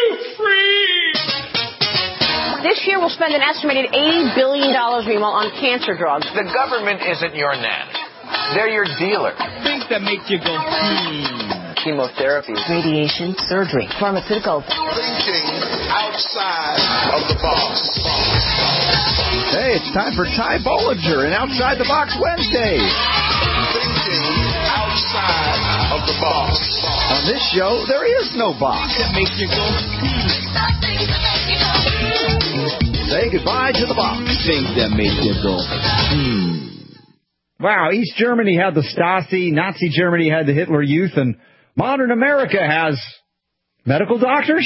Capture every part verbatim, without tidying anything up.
free. This year we'll spend an estimated eighty billion dollars, meanwhile, on cancer drugs. The government isn't your nanny. They're your dealer. Things that make you go, hmm. Chemotherapy, Radiation, surgery, pharmaceuticals. Thinking outside of the box. Hey, it's time for Ty Bollinger and Outside the Box Wednesday. Thinking outside of the box. On this show, there is no box. That make you go, hmm. Say goodbye to the box. Things that make you go, hmm. Wow, East Germany had the Stasi, Nazi Germany had the Hitler Youth, and modern America has medical doctors?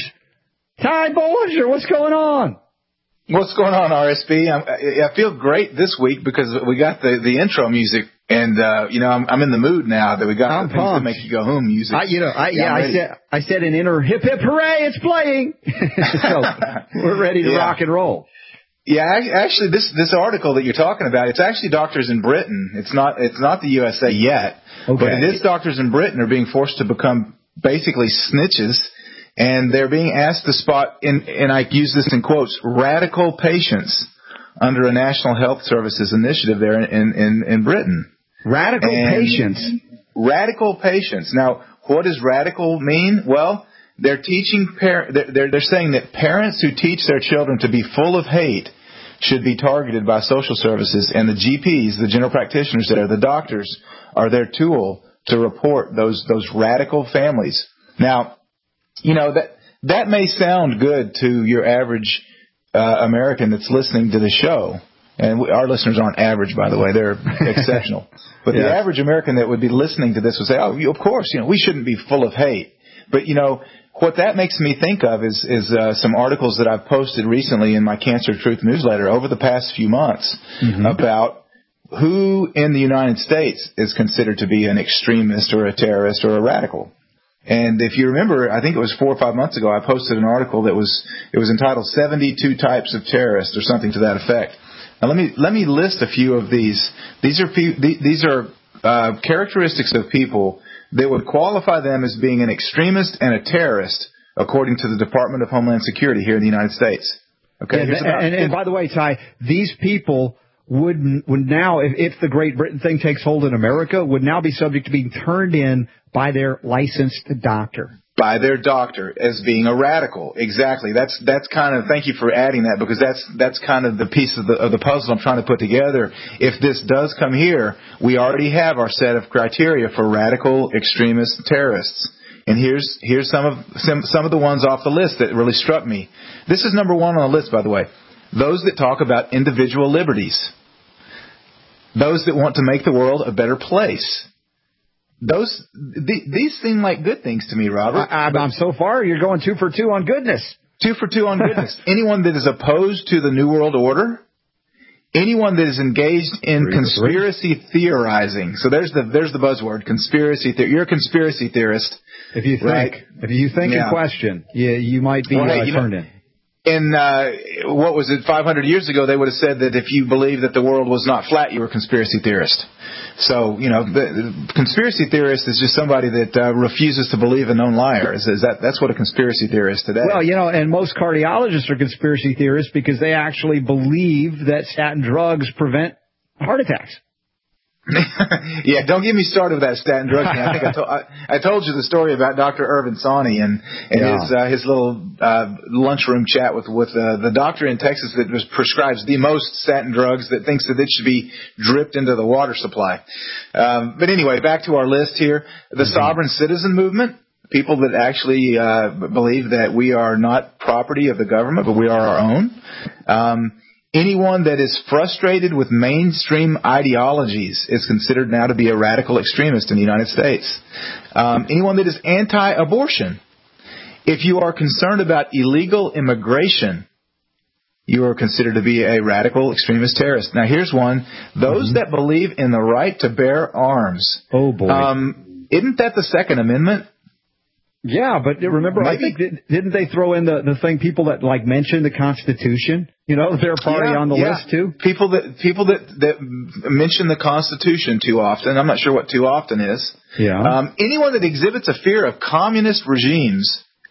Ty Bollinger, what's going on? What's going on, R S B? I'm, I feel great this week because we got the, the intro music, and uh, you know I'm, I'm in the mood now that we got I'm the things pumped. that make you go home music. I, you know, I, yeah, yeah I said I said an inner hip hip hooray, it's playing. So we're ready to yeah. rock and roll. Yeah, actually, this this article that you're talking about, it's actually doctors in Britain. It's not it's not the U S A yet, okay. But it is doctors in Britain are being forced to become basically snitches, and they're being asked to spot, in, and I use this in quotes, radical patients under a National Health Services initiative there in in, in Britain. Radical and patients. Radical patients. Now, what does radical mean? Well, They're teaching par- they're, they're saying that parents who teach their children to be full of hate should be targeted by social services, and the G Ps, the general practitioners that are the doctors, are their tool to report those those radical families. Now, you know that that may sound good to your average uh, American that's listening to the show, and we, our listeners aren't average, by the way; they're exceptional. But yeah. the average American that would be listening to this would say, "Oh, of course, you know, we shouldn't be full of hate." But you know. What that makes me think of is, is uh, some articles that I've posted recently in my Cancer Truth newsletter over the past few months mm-hmm. about who in the United States is considered to be an extremist or a terrorist or a radical. And if you remember, I think it was four or five months ago, I posted an article that was it was entitled seventy-two Types of Terrorists or something to that effect. Now let me let me list a few of these. These are these are uh, characteristics of people that would qualify them as being an extremist and a terrorist, according to the Department of Homeland Security here in the United States. Okay. And, and, and by the way, Ty, these people would would now, if, if the Great Britain thing takes hold in America, would now be subject to being turned in by their licensed doctor. By their doctor as being a radical. Exactly. That's that's kind of, thank you for adding that, because that's that's kind of the piece of the of the puzzle I'm trying to put together. If this does come here, we already have our set of criteria for radical extremist terrorists. And here's here's some of some some of the ones off the list that really struck me. This is number one on the list, by the way. Those that talk about individual liberties. Those that want to make the world a better place. Those th- these seem like good things to me, Robert. I, I'm so far you're going two for two on goodness. Two for two on goodness. Anyone that is opposed to the New World Order, anyone that is engaged in three conspiracy three. theorizing. So there's the there's the buzzword, conspiracy theory. You're a conspiracy theorist. If you think right? if you think yeah. and question, you you might be well, hey, uh, you turned know, in. In, uh, what was it, five hundred years ago, they would have said that if you believed that the world was not flat, you were a conspiracy theorist. So, you know, the, the conspiracy theorist is just somebody that uh, refuses to believe a known liar. Is, is that That's what a conspiracy theorist is today. Well, you know, and most cardiologists are conspiracy theorists because they actually believe that statin drugs prevent heart attacks. Yeah, don't get me started with that statin drug thing. I think I, to, I, I told you the story about Doctor Irvin Sani and, and yeah. his uh, his little uh, lunchroom chat with with uh, the doctor in Texas that was prescribes the most statin drugs, that thinks that it should be dripped into the water supply. Um, but anyway, back to our list here. The mm-hmm. sovereign citizen movement. People that actually uh, believe that we are not property of the government, but we are our own. Um, Anyone that is frustrated with mainstream ideologies is considered now to be a radical extremist in the United States. Um, anyone that is anti-abortion. If you are concerned about illegal immigration, you are considered to be a radical extremist terrorist. Now, here's one. Those mm-hmm. that believe in the right to bear arms. Oh, boy. Um, isn't that the Second Amendment? Yeah, but remember, Maybe. I think, didn't they throw in the, the thing, people that, like, mention the Constitution? You know, they're party yeah, on the yeah. list, too? People that people that, that mention the Constitution too often. I'm not sure what too often is. Yeah. Um, anyone that exhibits a fear of communist regimes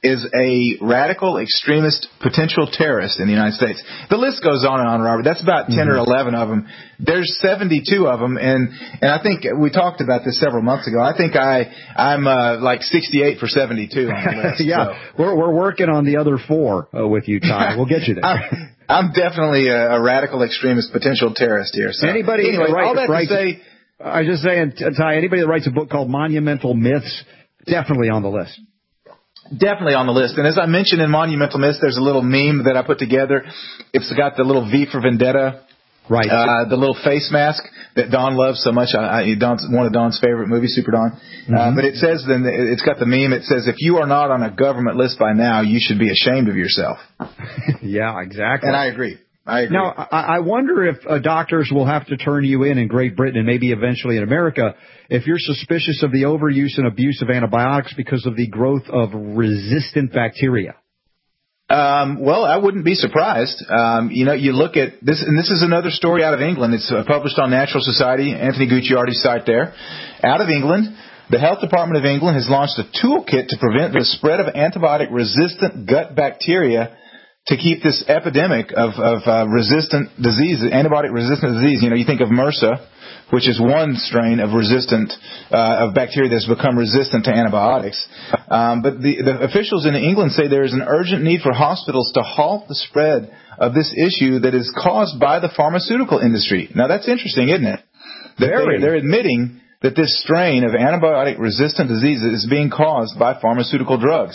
is a radical extremist potential terrorist in the United States. The list goes on and on, Robert. That's about ten mm-hmm. or eleven of them. There's seventy-two of them, and and I think we talked about this several months ago. I think I I'm uh, like sixty-eight for seventy-two on the list. yeah, so. we're we're working on the other four uh, with you, Ty. We'll get you there. I, I'm definitely a, a radical extremist potential terrorist here. So anybody anyway, that writes, all that writes, to say, I was just saying, Ty. Anybody that writes a book called Monumental Myths, definitely on the list. Definitely on the list. And as I mentioned in Monumental Myths, there's a little meme that I put together. It's got the little V for Vendetta. Right. Uh, the little face mask that Don loves so much. I, I, Don's, one of Don's favorite movies, Super Don. Mm-hmm. Uh, but it says, then it's got the meme. It says, if you are not on a government list by now, you should be ashamed of yourself. Yeah, exactly. And I agree. I agree. Now, I, I wonder if uh, doctors will have to turn you in in Great Britain and maybe eventually in America if you're suspicious of the overuse and abuse of antibiotics because of the growth of resistant bacteria. Um, well, I wouldn't be surprised. Um, you know, you look at this, and this is another story out of England. It's uh, published on Natural Society, Anthony Gucciardi's site there. Out of England, the Health Department of England has launched a toolkit to prevent the spread of antibiotic-resistant gut bacteria to keep this epidemic of, of uh, resistant disease, antibiotic-resistant disease. You know, you think of MRSA, which is one strain of resistant uh, of bacteria that's become resistant to antibiotics. Um, but the, the officials in England say there is an urgent need for hospitals to halt the spread of this issue that is caused by the pharmaceutical industry. Now, that's interesting, isn't it? That they're, they're admitting that this strain of antibiotic-resistant diseases is being caused by pharmaceutical drugs.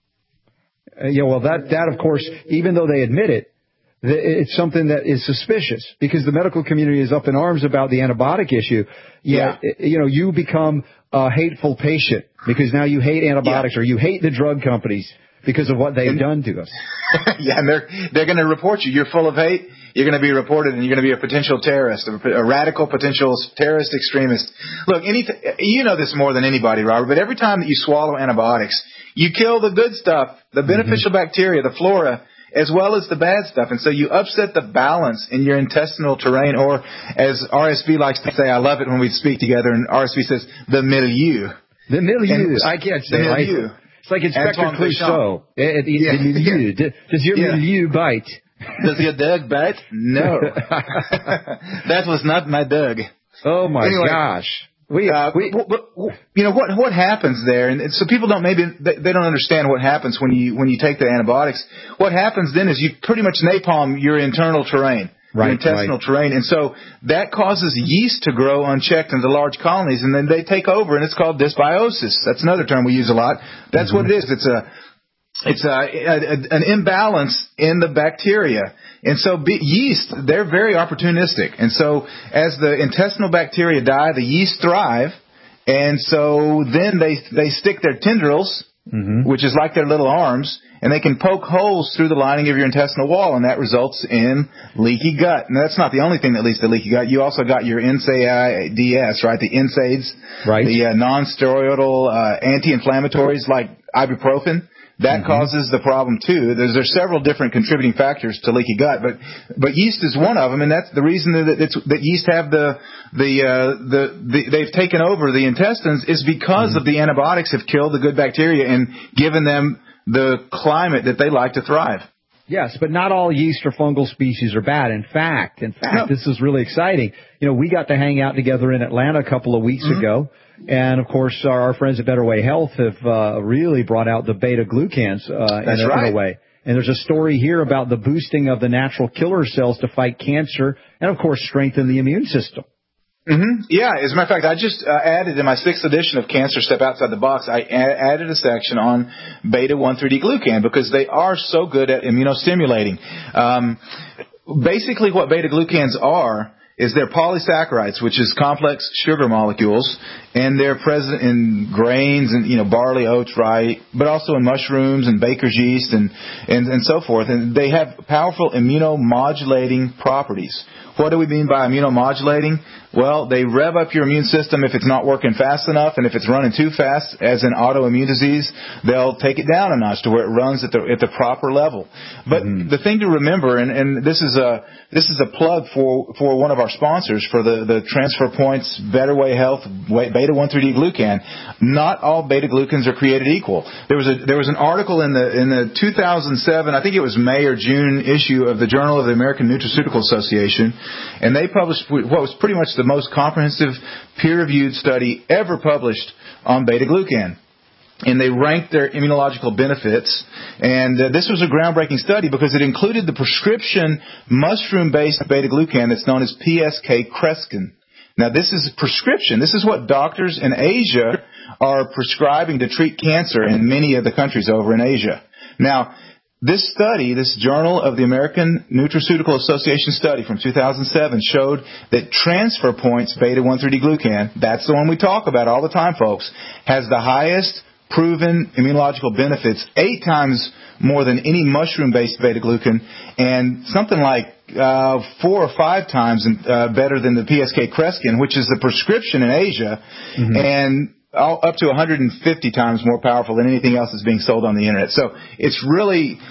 Uh, yeah, well, that, that, of course, even though they admit it, it's something that is suspicious because the medical community is up in arms about the antibiotic issue. Yeah. Yet, you know, you become a hateful patient because now you hate antibiotics yeah. or you hate the drug companies because of what they've and, done to us. Yeah, and they're, they're going to report you. You're full of hate. You're going to be reported, and you're going to be a potential terrorist, a, a radical potential terrorist extremist. Look, anything, you know this more than anybody, Robert, but every time that you swallow antibiotics, you kill the good stuff, the beneficial mm-hmm. bacteria, the flora, as well as the bad stuff. And so you upset the balance in your intestinal terrain, or as R S V likes to say, I love it when we speak together, and R S V says, the milieu. The milieu. And I can't say the milieu. Right. It's like Inspector Antoine Clouseau. It, it, yeah. The milieu. Yeah. Does your yeah. milieu bite? Does your dog bite? No. That was not my dog. Oh, my anyway, gosh. We, uh, we, you know what what happens there, and so people don't maybe they, they don't understand what happens when you when you take the antibiotics. What happens then is you pretty much napalm your internal terrain, right, your intestinal right. terrain, and so that causes yeast to grow unchecked into large colonies, and then they take over, and it's called dysbiosis. That's another term we use a lot. That's mm-hmm. what it is. It's a It's a, a, an imbalance in the bacteria. And so be, yeast, they're very opportunistic. And so as the intestinal bacteria die, the yeast thrive. And so then they they stick their tendrils, mm-hmm. which is like their little arms, and they can poke holes through the lining of your intestinal wall, and that results in leaky gut. And that's not the only thing that leads to leaky gut. You also got your N SAIDs, right? The N SAIDs, right. the uh, non-steroidal uh, anti-inflammatories like ibuprofen. That mm-hmm. causes the problem too. There's, there's several different contributing factors to leaky gut, but but yeast is one of them, and that's the reason that it's, that yeast have the the uh, the, the they've taken over the intestines is because mm-hmm. of the antibiotics have killed the good bacteria and given them the climate that they like to thrive. Yes, but not all yeast or fungal species are bad. In fact, in fact, no. this is really exciting. You know, we got to hang out together in Atlanta a couple of weeks mm-hmm. ago. And, of course, our, our friends at Better Way Health have uh, really brought out the beta-glucans uh, That's in, a, right. in a way. And there's a story here about the boosting of the natural killer cells to fight cancer and, of course, strengthen the immune system. Mm-hmm. Yeah, as a matter of fact, I just uh, added in my sixth edition of Cancer Step Outside the Box, I a- added a section on beta one three D glucan because they are so good at immunostimulating. Um, basically what beta-glucans are is they're polysaccharides, which is complex sugar molecules, and they're present in grains and, you know, barley, oats, rye, but also in mushrooms and baker's yeast and, and, and so forth. And they have powerful immunomodulating properties. What do we mean by immunomodulating? Well, they rev up your immune system if it's not working fast enough, and if it's running too fast, as in autoimmune disease, they'll take it down a notch to where it runs at the at the proper level. But mm-hmm. the thing to remember, and, and this is a this is a plug for, for one of our sponsors for the, the Transfer Points, Better Way Health, Beta one three D Glucan. Not all beta-glucans are created equal. There was a there was an article in the in the two thousand seven, I think it was May or June issue of the Journal of the American Nutraceutical Association, and they published what was pretty much the most comprehensive peer-reviewed study ever published on beta-glucan. And they ranked their immunological benefits. And uh, this was a groundbreaking study because it included the prescription mushroom-based beta-glucan that's known as P S K Creskin. Now, this is prescription. This is what doctors in Asia are prescribing to treat cancer in many of the countries over in Asia. Now, this study, this Journal of the American Nutraceutical Association study from two thousand seven showed that Transfer Points Beta one three D Glucan, that's the one we talk about all the time, folks, has the highest proven immunological benefits, eight times more than any mushroom-based beta-glucan, and something like uh, four or five times uh, better than the P S K Creskin, which is the prescription in Asia, mm-hmm. and all, up to one hundred fifty times more powerful than anything else that's being sold on the Internet. So it's really,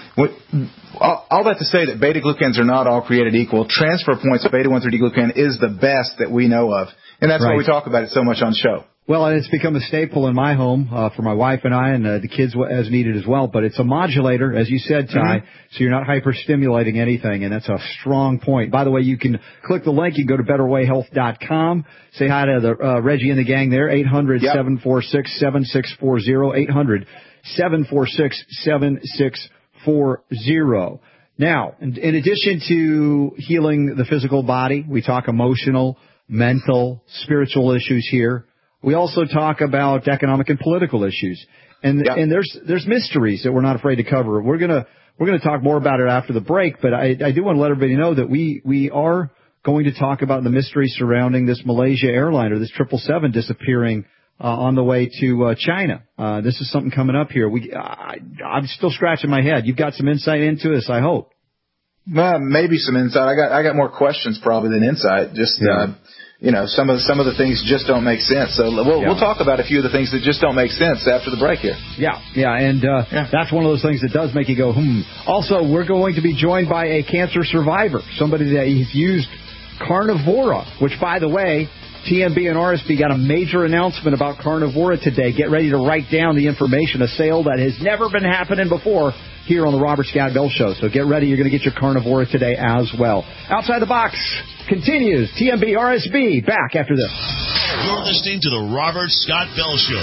all, all that to say that beta-glucans are not all created equal. Transfer Points Beta one three D Glucan is the best that we know of, and that's right. why we talk about it so much on the show. Well, and it's become a staple in my home uh, for my wife and I and uh, the kids as needed as well. But it's a modulator, as you said, Ty, mm-hmm. so you're not hyper-stimulating anything, and that's a strong point. By the way, you can click the link. You can go to better way health dot com. Say hi to the, uh, Reggie and the gang there, eight hundred, seven four six, seven six four zero, eight hundred, seven four six, seven six four zero. Now, in, in addition to healing the physical body, we talk emotional, mental, spiritual issues here. We also talk about economic and political issues, and yeah. and there's there's mysteries that we're not afraid to cover. We're gonna we're gonna talk more about it after the break, but I, I do want to let everybody know that we we are going to talk about the mystery surrounding this Malaysia airliner, this triple seven disappearing uh, on the way to uh, China. Uh, this is something coming up here. We I, I'm still scratching my head. You've got some insight into this, I hope. Well, maybe some insight. I got I got more questions probably than insight. Just. Yeah. Uh, You know, some of the, some of the things just don't make sense. So we'll, yeah. we'll talk about a few of the things that just don't make sense after the break here. Yeah, yeah, and uh, yeah. that's one of those things that does make you go, hmm. Also, we're going to be joined by a cancer survivor, somebody that he's used Carnivora, which, by the way, T M B and R S B got a major announcement about Carnivora today. Get ready to write down the information, a sale that has never been happening before here on the Robert Scott Bell Show. So get ready. You're going to get your Carnivora today as well. Outside the Box continues. T M B, R S B, back after this. You're listening to the Robert Scott Bell Show.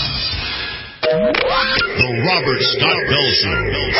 The Robert Scott Bell Show.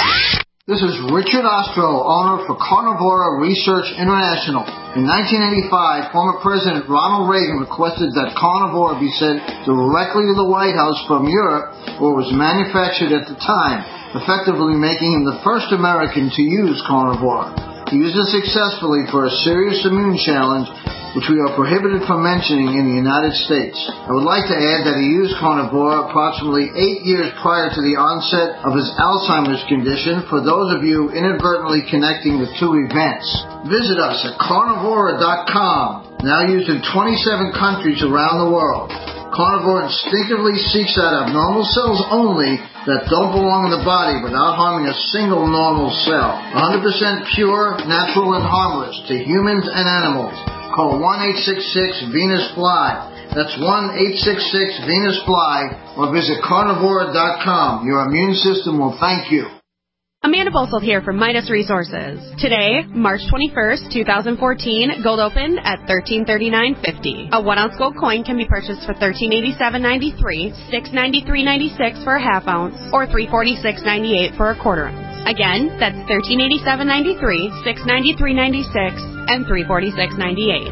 This is Richard Ostro, owner for Carnivora Research International. In nineteen eighty-five, former President Ronald Reagan requested that Carnivora be sent directly to the White House from Europe, where it was manufactured at the time, effectively making him the first American to use Carnivora. He used it successfully for a serious immune challenge, which we are prohibited from mentioning in the United States. I would like to add that he used Carnivora approximately eight years prior to the onset of his Alzheimer's condition, for those of you inadvertently connecting the two events. Visit us at carnivora dot com, now used in twenty-seven countries around the world. Carnivore instinctively seeks out abnormal cells only that don't belong in the body without harming a single normal cell. one hundred percent pure, natural, and harmless to humans and animals. Call one eight six six Venus Fly. That's one eight six six Venus Fly, or visit carnivora dot com. Your immune system will thank you. Amanda Bosold here from Midas Resources. Today, March twenty-first, twenty fourteen, gold opened at thirteen thirty-nine fifty. A one ounce gold coin can be purchased for thirteen eighty-seven ninety-three, six ninety-three ninety-six for a half ounce, or three forty-six ninety-eight for a quarter ounce. Again, that's thirteen eighty-seven ninety-three, six ninety-three ninety-six, and three forty-six ninety-eight.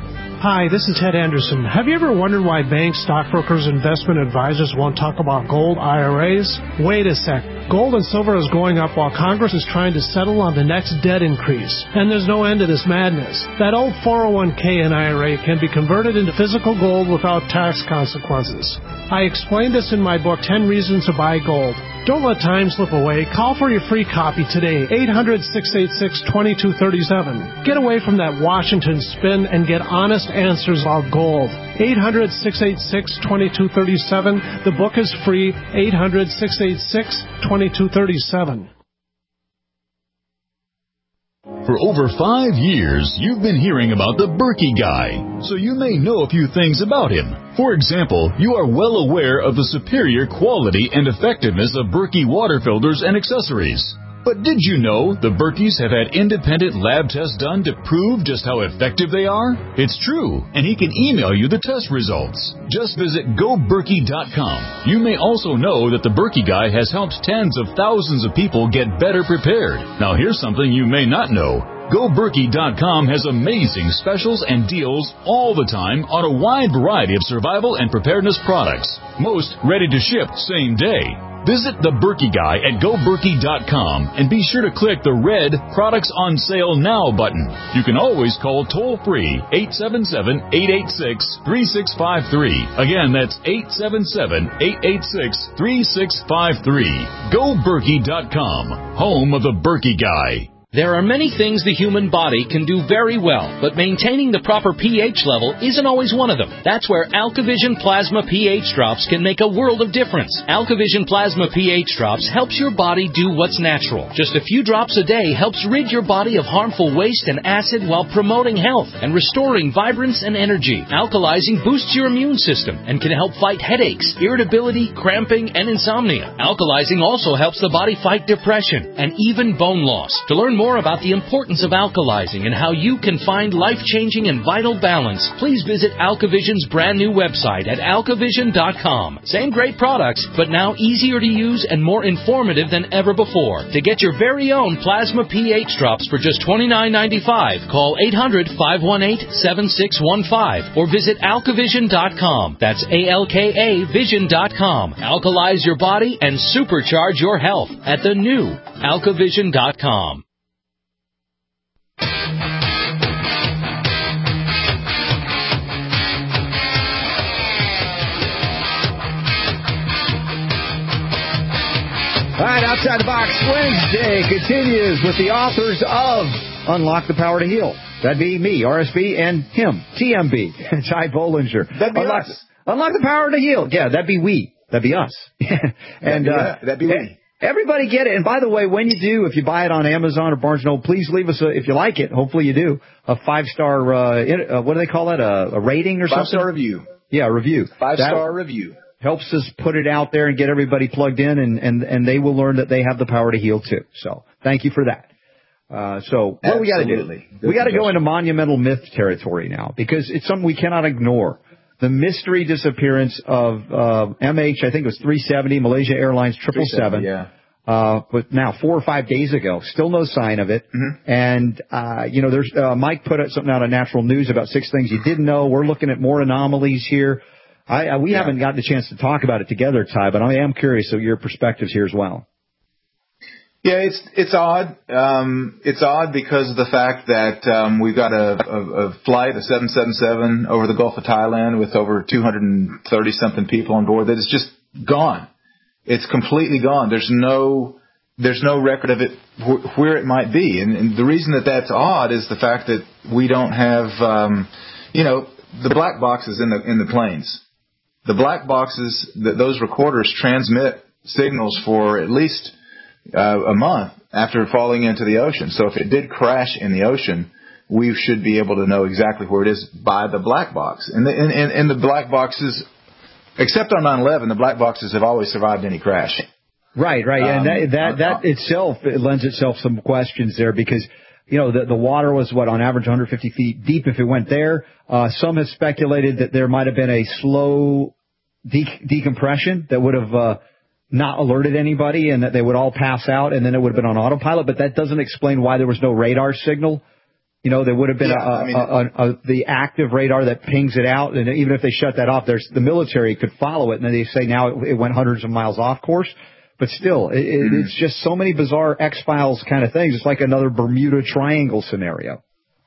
Hi, this is Ted Anderson. Have you ever wondered why banks, stockbrokers, investment advisors won't talk about gold I R As? Wait a sec. Gold and silver is going up while Congress is trying to settle on the next debt increase. And there's no end to this madness. That old four oh one k and I R A can be converted into physical gold without tax consequences. I explained this in my book, ten reasons to Buy Gold. Don't let time slip away. Call for your free copy today, eight hundred, six eight six, two two three seven. Get away from that Washington spin and get honest answers about gold. eight hundred, six eight six, two two three seven. The book is free, eight hundred, six eight six, two two three seven. For over five years, you've been hearing about the Berkey Guy, so you may know a few things about him. For example, you are well aware of the superior quality and effectiveness of Berkey water filters and accessories. But did you know the Berkeys have had independent lab tests done to prove just how effective they are? It's true, and he can email you the test results. Just visit go berkey dot com. You may also know that the Berkey Guy has helped tens of thousands of people get better prepared. Now here's something you may not know. go berkey dot com has amazing specials and deals all the time on a wide variety of survival and preparedness products. Most ready to ship same day. Visit the Berkey Guy at go berkey dot com and be sure to click the red Products on Sale Now button. You can always call toll-free eight seven seven, eight eight six, three six five three. Again, that's eight seven seven, eight eight six, three six five three. go berkey dot com, home of the Berkey Guy. There are many things the human body can do very well, but maintaining the proper pH level isn't always one of them. That's where AlkaVision Plasma pH Drops can make a world of difference. AlkaVision Plasma pH Drops helps your body do what's natural. Just a few drops a day helps rid your body of harmful waste and acid while promoting health and restoring vibrance and energy. Alkalizing boosts your immune system and can help fight headaches, irritability, cramping, and insomnia. Alkalizing also helps the body fight depression and even bone loss. To learn more about the importance of alkalizing and how you can find life-changing and vital balance, please visit AlkaVision's brand new website at alka vision dot com. Same great products, but now easier to use and more informative than ever before. To get your very own Plasma pH Drops for just twenty-nine ninety-five, call eight hundred, five one eight, seven six one five or visit alka vision dot com. That's A L K A vision dot com. Alkalize your body and supercharge your health at the new alka vision dot com. All right, Outside the Box Wednesday continues with the authors of Unlock the Power to Heal. That'd be me, R S B, and him, T M B, Ty Bollinger. That'd be Unlock, us. Unlock the Power to Heal. Yeah, that'd be we. That'd be us. and that'd be, uh, that'd be we. Everybody get it. And by the way, when you do, if you buy it on Amazon or Barnes and Noble, please leave us, a, if you like it, hopefully you do, a five-star, uh, uh, what do they call that, a, a rating or Five something? Five-star review. Yeah, a review. Five-star review. Helps us put it out there and get everybody plugged in, and, and, and they will learn that they have the power to heal too. So thank you for that. Uh, so what do we got to do? Good we got to go suggestion. into monumental myth territory now, because it's something we cannot ignore. The mystery disappearance of uh, M H, I think it was three seventy, Malaysia Airlines triple seven. Yeah. Uh, but now four or five days ago, still no sign of it. Mm-hmm. And, uh, you know, there's, uh, Mike put out something out on Natural News about six things you didn't know. We're looking at more anomalies here. I, uh, we yeah. haven't gotten a chance to talk about it together, Ty, but I am curious of your perspectives here as well. Yeah, it's it's odd. Um, it's odd because of the fact that um, we've got a, a, a flight, a seven seven seven, over the Gulf of Thailand with over two hundred thirty something people on board that is just gone. It's completely gone. There's no there's no record of it wh- where it might be, and, and the reason that that's odd is the fact that we don't have, um, you know, the black boxes in the in the planes. The black boxes, that those recorders transmit signals for at least uh, a month after falling into the ocean. So if it did crash in the ocean, we should be able to know exactly where it is by the black box. And the, and, and, and the black boxes, except on nine eleven, the black boxes have always survived any crash. Right, right. Um, and that that, that uh, itself it lends itself some questions there, because you know, the, the water was, what, on average one hundred fifty feet deep if it went there. Uh, some have speculated that there might have been a slow de- decompression that would have uh, not alerted anybody and that they would all pass out, and then it would have been on autopilot. But that doesn't explain why there was no radar signal. You know, there would have been yeah, a, I mean, a, a, a, the active radar that pings it out. And even if they shut that off, there's the military could follow it. And then they say now it, it went hundreds of miles off course. But still, it, mm-hmm. it's just so many bizarre X-Files kind of things. It's like another Bermuda Triangle scenario.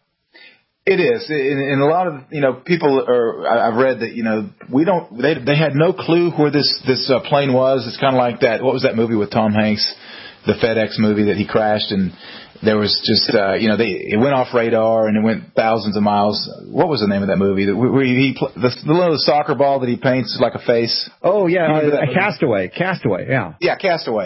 It is, and, and a lot of you know people are. I've read that you know we don't. They they had no clue where this this uh, plane was. It's kind of like that. What was that movie with Tom Hanks, the FedEx movie that he crashed, and there was just uh, you know they it went off radar and it went thousands of miles. What was the name of that movie? Where he the, the little soccer ball that he paints like a face. Oh yeah, uh, Castaway. Castaway. Yeah. Yeah, Castaway.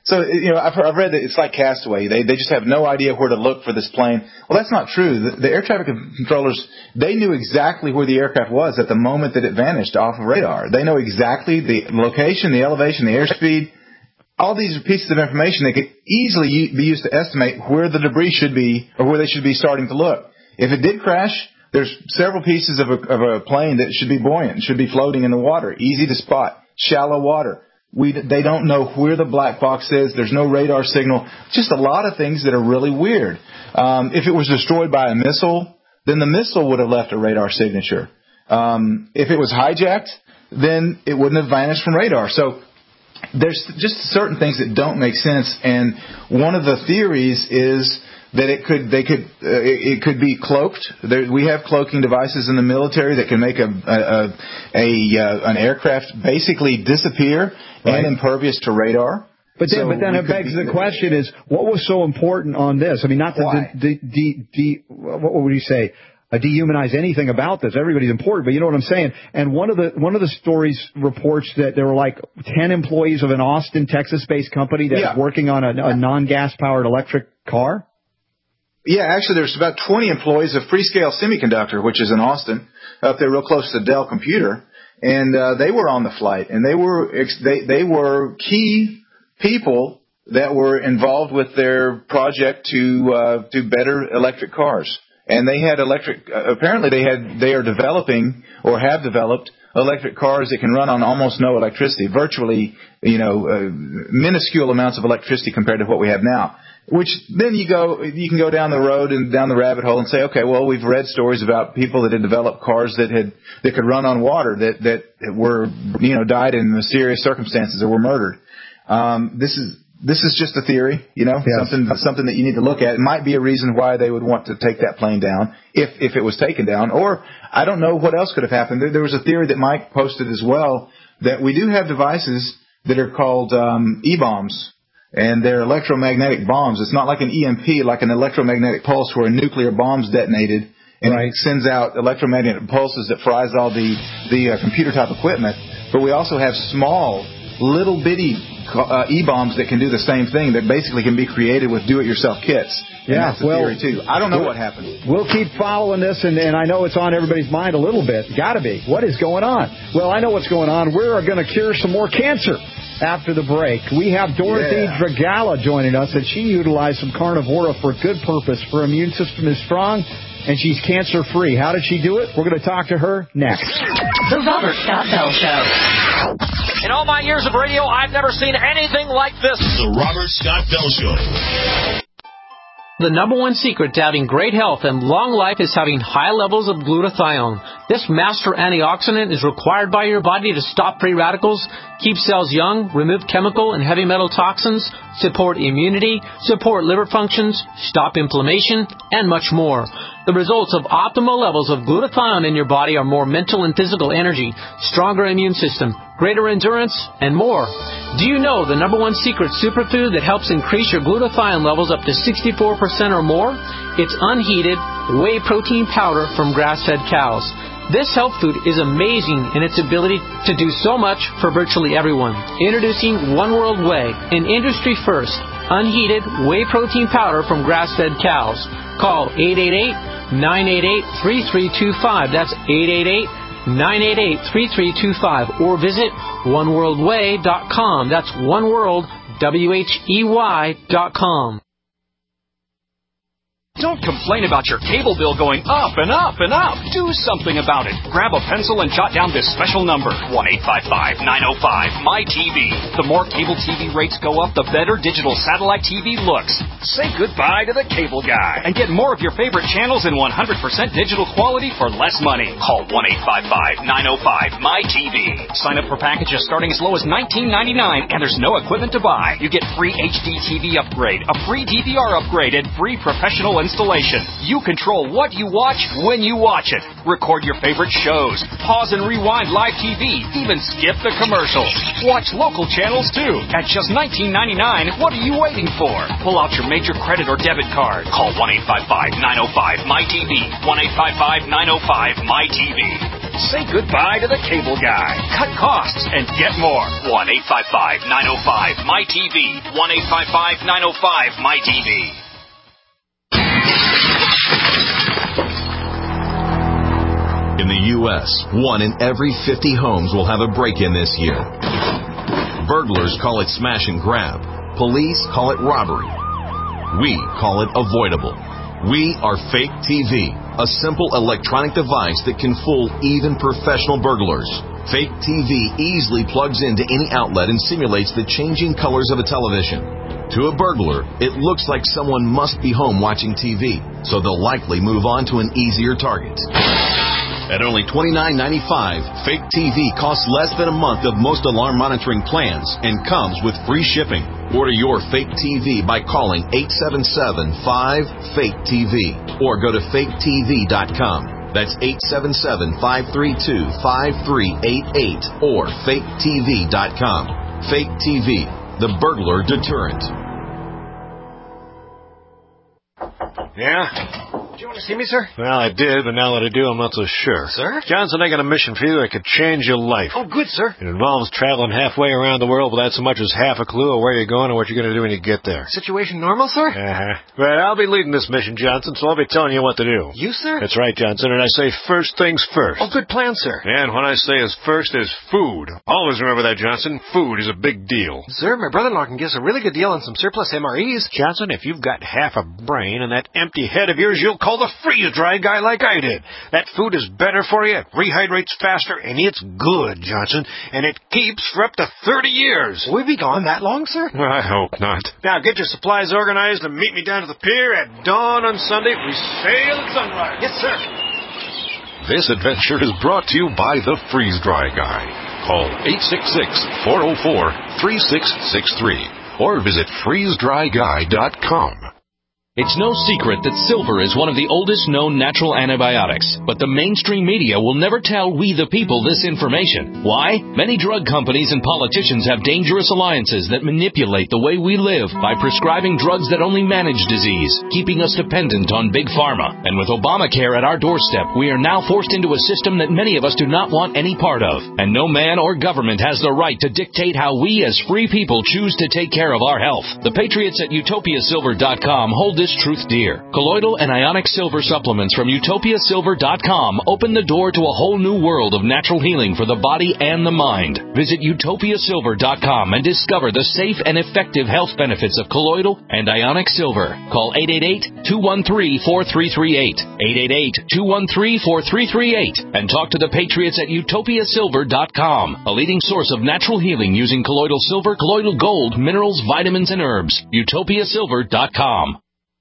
So, you know, I've, I've read that it's like Castaway. They they just have no idea where to look for this plane. Well, that's not true. The, the air traffic controllers, they knew exactly where the aircraft was at the moment that it vanished off of radar. They know exactly the location, the elevation, the airspeed. All these pieces of information that could easily be used to estimate where the debris should be or where they should be starting to look. If it did crash, there's several pieces of a, of a plane that should be buoyant, should be floating in the water, easy to spot, shallow water. We, they don't know where the black box is. There's no radar signal. Just a lot of things that are really weird. Um, if it was destroyed by a missile, then the missile would have left a radar signature. Um, if it was hijacked, then it wouldn't have vanished from radar. So there's just certain things that don't make sense. And one of the theories is that it could, they could, uh, it, it could be cloaked. There, we have cloaking devices in the military that can make a, a, a, a uh, an aircraft basically disappear right. and impervious to radar. But then, so but then it begs the question: is what was so important on this? I mean, not to de, de, de, de, what would you say? Uh, dehumanize anything about this. Everybody's important, but you know what I'm saying. And one of the one of the stories reports that there were like ten employees of an Austin, Texas-based company that's yeah. working on a, a non-gas powered electric car. Yeah, actually, there's about twenty employees of Freescale Semiconductor, which is in Austin, up there, real close to Dell Computer, and uh, they were on the flight, and they were they they were key people that were involved with their project to uh, do better electric cars. And they had electric, uh, apparently they had, they are developing or have developed electric cars that can run on almost no electricity, virtually, you know, uh, minuscule amounts of electricity compared to what we have now. Which then you go, you can go down the road and down the rabbit hole and say, okay, well, we've read stories about people that had developed cars that had, that could run on water that, that were, you know, died in mysterious circumstances or were murdered. Um, this is, This is just a theory, you know, yes. something something that you need to look at. It might be a reason why they would want to take that plane down if if it was taken down. Or I don't know what else could have happened. There, there was a theory that Mike posted as well that we do have devices that are called um, E-bombs, and they're electromagnetic bombs. It's not like an E M P, like an electromagnetic pulse where a nuclear bomb's detonated and right. it sends out electromagnetic pulses that fries all the, the uh, computer-type equipment. But we also have small, little bitty Uh, E-bombs that can do the same thing, that basically can be created with do-it-yourself kits. And yeah, that's the well, theory too. I don't know we'll, what happened. We'll keep following this, and, and I know it's on everybody's mind a little bit. Got to be. What is going on? Well, I know what's going on. We're going to cure some more cancer after the break. We have Dorothy yeah. Dragala joining us, and she utilized some carnivora for a good purpose. Her immune system is strong, and she's cancer-free. How did she do it? We're going to talk to her next. The Robert Scott Bell Show. In all my years of radio, I've never seen anything like this. The Robert Scott Bell Show. The number one secret to having great health and long life is having high levels of glutathione. This master antioxidant is required by your body to stop free radicals, keep cells young, remove chemical and heavy metal toxins, support immunity, support liver functions, stop inflammation, and much more. The results of optimal levels of glutathione in your body are more mental and physical energy, stronger immune system, greater endurance, and more. Do you know the number one secret superfood that helps increase your glutathione levels up to sixty-four percent or more? It's unheated whey protein powder from grass-fed cows. This health food is amazing in its ability to do so much for virtually everyone. Introducing One World Whey, an industry first, unheated whey protein powder from grass-fed cows. Call eight eight eight, nine eight eight, three three two five. That's eight eight eight, nine eight eight, three three two five. Or visit one world way dot com. That's one world, W H E Y dot com. Don't complain about your cable bill going up and up and up. Do something about it. Grab a pencil and jot down this special number, one eight five five, nine oh five, M Y T V. The more cable T V rates go up, the better digital satellite T V looks. Say goodbye to the cable guy and get more of your favorite channels in one hundred percent digital quality for less money. Call one eight five five, nine oh five, M Y T V. Sign up for packages starting as low as nineteen ninety-nine, and there's no equipment to buy. You get free H D T V upgrade, a free D V R upgrade, and free professional installation. You control what you watch when you watch it. Record your favorite shows. Pause and rewind live T V. Even skip the commercials. Watch local channels too. At just nineteen ninety-nine, what are you waiting for? Pull out your major credit or debit card. Call one eight five five, nine oh five, M Y T V. one eight five five, nine oh five, M Y T V. Say goodbye to the cable guy. Cut costs and get more. one eight five five nine oh five M Y T V. one eight five five nine oh five M Y T V. In the U S, one in every fifty homes will have a break-in this year. Burglars call it smash and grab. Police call it robbery. We call it avoidable. We are Fake T V, a simple electronic device that can fool even professional burglars. Fake T V easily plugs into any outlet and simulates the changing colors of a television. To a burglar, it looks like someone must be home watching T V, so they'll likely move on to an easier target. At only twenty-nine ninety-five, Fake T V costs less than a month of most alarm monitoring plans and comes with free shipping. Order your Fake T V by calling eight seven seven five fake T V or go to fake T V dot com. That's eight seven seven five three two five three eight eight or fake T V dot com. Fake T V, the burglar deterrent. Yeah? Do you want to see me, sir? Well, I did, but now that I do, I'm not so sure. Sir? Johnson, I got a mission for you that could change your life. Oh, good, sir. It involves traveling halfway around the world without so much as half a clue of where you're going or what you're going to do when you get there. Situation normal, sir? Uh-huh. But I'll be leading this mission, Johnson, so I'll be telling you what to do. You, sir? That's right, Johnson, and I say first things first. Oh, good plan, sir. And when I say as first is food. Always remember that, Johnson. Food is a big deal. Sir, my brother-in-law can give us a really good deal on some surplus M R Es. Johnson, if you've got half a brain and that empty head of yours, you'll call the freeze-dry guy like I did. That food is better for you, it rehydrates faster, and it's good, Johnson, and it keeps for up to thirty years. Will we be gone that long, sir? I hope not. Now get your supplies organized and meet me down to the pier at dawn on Sunday. We sail at sunrise. Yes, sir. This adventure is brought to you by the Freeze Dry Guy. Call eight six six, four oh four, three six six three or visit freeze dry guy dot com. It's no secret that silver is one of the oldest known natural antibiotics, but the mainstream media will never tell we the people this information. Why? Many drug companies and politicians have dangerous alliances that manipulate the way we live by prescribing drugs that only manage disease, keeping us dependent on big pharma. And with Obamacare at our doorstep, we are now forced into a system that many of us do not want any part of. And no man or government has the right to dictate how we as free people choose to take care of our health. The patriots at utopia silver dot com hold this truth dear. Colloidal and ionic silver supplements from utopia silver dot com open the door to a whole new world of natural healing for the body and the mind. Visit utopia silver dot com and discover the safe and effective health benefits of colloidal and ionic silver. Call eight eight eight, two one three, four three three eight, eight eight eight, two one three, four three three eight, and talk to the patriots at utopia silver dot com, a leading source of natural healing using colloidal silver, colloidal gold, minerals, vitamins, and herbs. utopia silver dot com.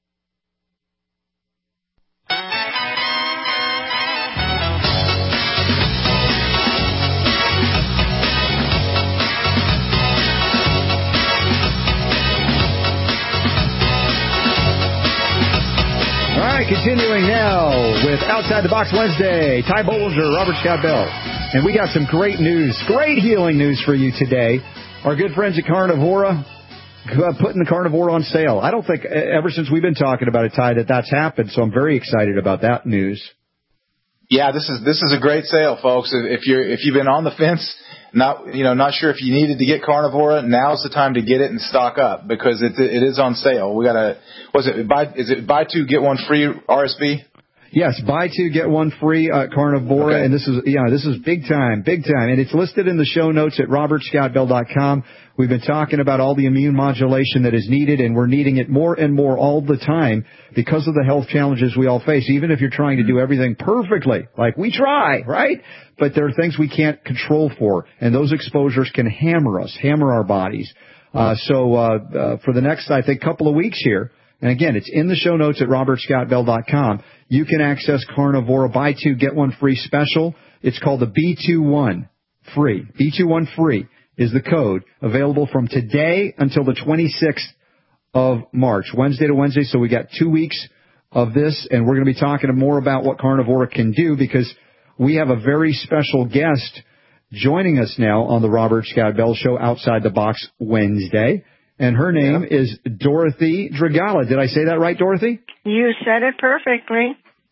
All right, continuing now with Outside the Box Wednesday. Ty Bollinger, Robert Scott Bell. And we got some great news, great healing news for you today. Our good friends at Carnivora uh, putting the Carnivora on sale. I don't think, ever since we've been talking about it, Ty, that that's happened, so I'm very excited about that news. Yeah, this is this is a great sale, folks. If you're if you've been on the fence, not you know not sure if you needed to get Carnivora, now's the time to get it and stock up because it it is on sale. We got a was it buy is it buy two get one free R S B? Yes, buy two get one free at Carnivora, okay. And this is yeah this is big time, big time, and it's listed in the show notes at robert scott bell dot com. We've been talking about all the immune modulation that is needed, and we're needing it more and more all the time because of the health challenges we all face, even if you're trying to do everything perfectly, like we try, right? But there are things we can't control for, and those exposures can hammer us, hammer our bodies. Uh, so uh, uh, for the next, I think, couple of weeks here, and again, it's in the show notes at robert scott bell dot com, you can access Carnivora Buy Two, Get One Free special. It's called the B twenty-one Free. B twenty-one Free is the code, available from today until the twenty-sixth of March, Wednesday to Wednesday. So we got two weeks of this, and we're going to be talking more about what Carnivora can do because we have a very special guest joining us now on the Robert Scott Bell Show Outside the Box Wednesday, and her name yeah. is Dorothy Dragala. Did I say that right, Dorothy? You said it perfectly.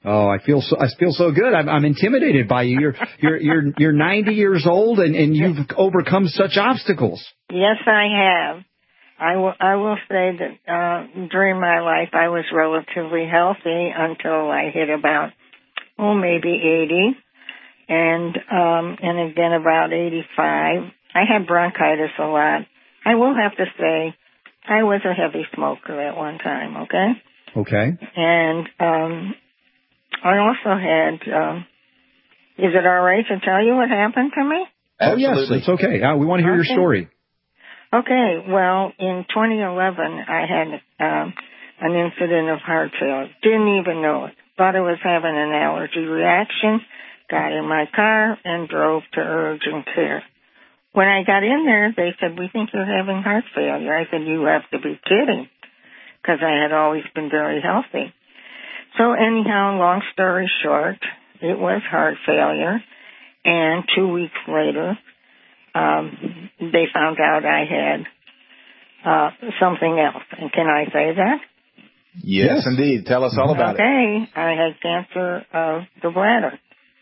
Oh, I feel so. I feel so good. I'm, I'm intimidated by you. You're you're you're you're ninety years old, and, and you've overcome such obstacles. Yes, I have. I will. I will say that uh, during my life, I was relatively healthy until I hit about oh maybe eighty, and um, and again about eighty-five. I had bronchitis a lot. I will have to say, I was a heavy smoker at one time. Okay. Okay. And um, I also had, um, is it all right to tell you what happened to me? Oh, yes, it's okay. Uh, we want to hear okay. your story. Okay, well, in twenty eleven, I had um, an incident of heart failure. Didn't even know it. Thought I was having an allergy reaction. Got in my car and drove to urgent care. When I got in there, they said, we think you're having heart failure. I said, you have to be kidding, because I had always been very healthy. So anyhow, long story short, it was heart failure, and two weeks later, um, they found out I had uh, something else. And can I say that? Yes, yes. Indeed. Tell us all about okay. it. Okay, I had cancer of the bladder.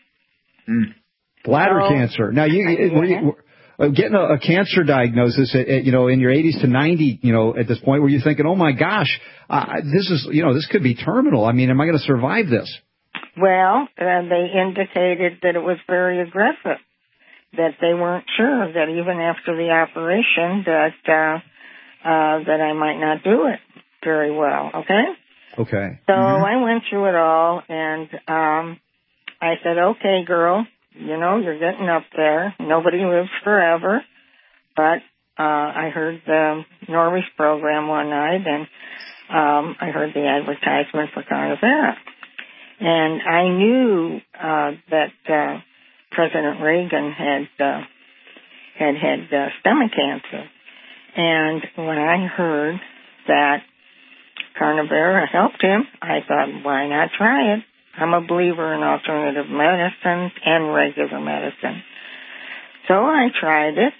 Mm. Bladder so, cancer. Now, you, yeah. were you were getting a, a cancer diagnosis, at, at, you know, in your eighties to ninety, you know, at this point, were you thinking, oh my gosh, uh, this is, you know, this could be terminal. I mean, am I going to survive this? Well, uh, they indicated that it was very aggressive, that they weren't sure that even after the operation that uh, uh, that I might not do it very well. Okay. Okay. So mm-hmm. I went through it all, and um, I said, "Okay, girl, you know you're getting up there. Nobody lives forever." But uh, I heard the Norris program one night, and um, I heard the advertisement for Carnivera. And I knew uh, that uh, President Reagan had uh, had had uh, stomach cancer, and when I heard that Carnivera helped him, I thought, why not try it? I'm a believer in alternative medicine and regular medicine, so I tried it,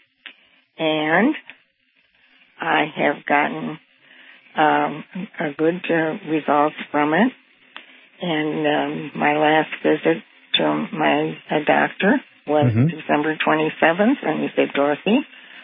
and I have gotten um, a good uh, results from it. And um, my last visit to my uh, doctor was mm-hmm. December twenty-seventh, and he said, Dorothy,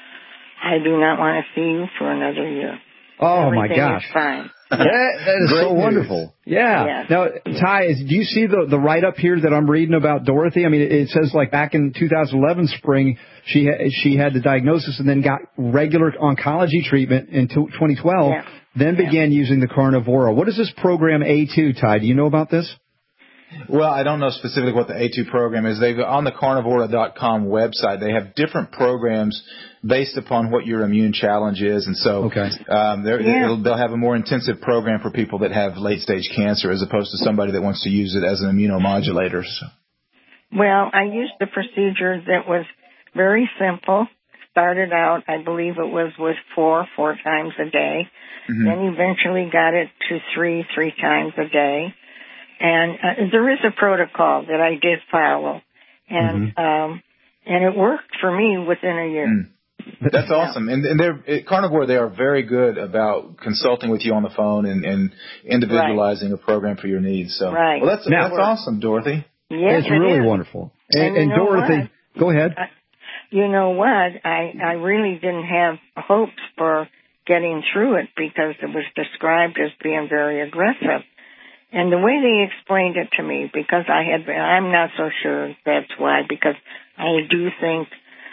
I do not want to see you for another year. Oh, Everything my gosh. is fine. that, that is so wonderful. Yeah. Yes. Now, Ty, is, do you see the, the write-up here that I'm reading about Dorothy? I mean, it, it says, like, back in two thousand eleven spring, she, ha- she had the diagnosis and then got regular oncology treatment in twenty twelve. Yeah. Then began yeah. using the Carnivora. What is this program A two, Ty? Do you know about this? Well, I don't know specifically what the A two program is. They've on the carnivora dot com website, they have different programs based upon what your immune challenge is. And so okay. um, yeah. they'll have a more intensive program for people that have late-stage cancer as opposed to somebody that wants to use it as an immunomodulator. So. Well, I used a procedure that was very simple. Started out, I believe it was with four, four times a day. Mm-hmm. Then eventually got it to three, three times a day. And uh, there is a protocol that I did follow. And mm-hmm. um, and it worked for me within a year. Mm. That's awesome. And, and they're, at Carnivore, they are very good about consulting with you on the phone and, and individualizing right. a program for your needs. So, right. Well, that's, now, that's awesome, Dorothy. Yes, it's really is. wonderful. And, and, and Dorothy, what? Go ahead. I, you know what? I, I really didn't have hopes for getting through it because it was described as being very aggressive. And the way they explained it to me, because I had, I'm not so sure that's why, because I do think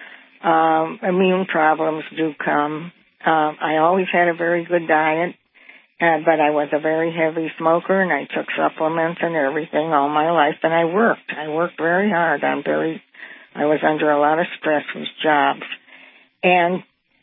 um, immune problems do come. Um, I always had a very good diet, uh, but I was a very heavy smoker, and I took supplements and everything all my life, and I worked. I worked very hard. I'm very, I was under a lot of stress with jobs. And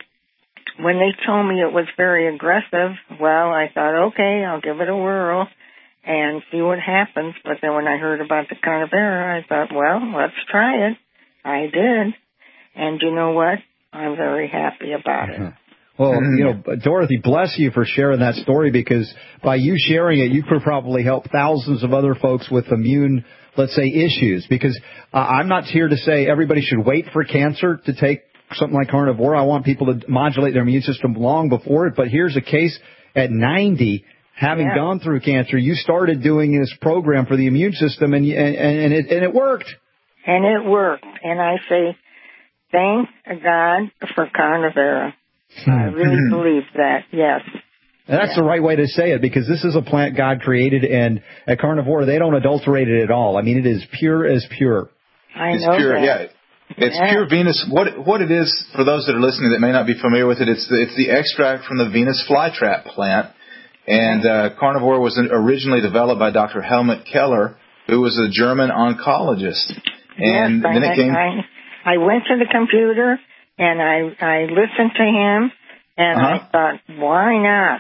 when they told me it was very aggressive, well, I thought, okay, I'll give it a whirl and see what happens. But then when I heard about the Carnivera, I thought, well, let's try it. I did. And you know what? I'm very happy about it. Well, you know, Dorothy, bless you for sharing that story, because by you sharing it, you could probably help thousands of other folks with immune, let's say, issues. Because uh, I'm not here to say everybody should wait for cancer to take something like Carnivora. I want people to modulate their immune system long before it. But here's a case at ninety having Yeah. gone through cancer, you started doing this program for the immune system, and and and it and it worked. And it worked. And I say, thank God for Carnivora. I really believe that. Yes. And that's yeah. the right way to say it, because this is a plant God created, and at Carnivora they don't adulterate it at all. I mean, it is pure as pure. I it's know pure, that. yeah. It's yeah. pure Venus. What what it is, for those that are listening that may not be familiar with it, it's the, it's the extract from the Venus flytrap plant. And uh, Carnivora was originally developed by Doctor Helmut Keller, who was a German oncologist. And yes, then I, it came. I, I went to the computer and I I listened to him, and uh-huh. I thought, why not?